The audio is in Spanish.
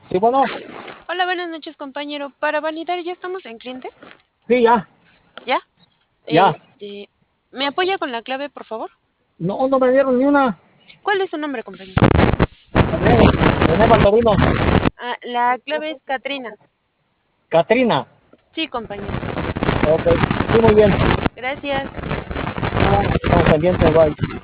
Sí, bueno, Hola, buenas noches, compañero. Para validar, ¿ya estamos en cliente? sí, ya, ¿Ya? ya. Este, ¿Me apoya con la clave, por favor? No, no me dieron ni una. ¿Cuál es su nombre, compañero? René, René Valtorino. Ah, la clave es Katrina. Catrina. Sí, compañero. Ok, sí, muy bien. Gracias. Ah, estamos pendientes, bye.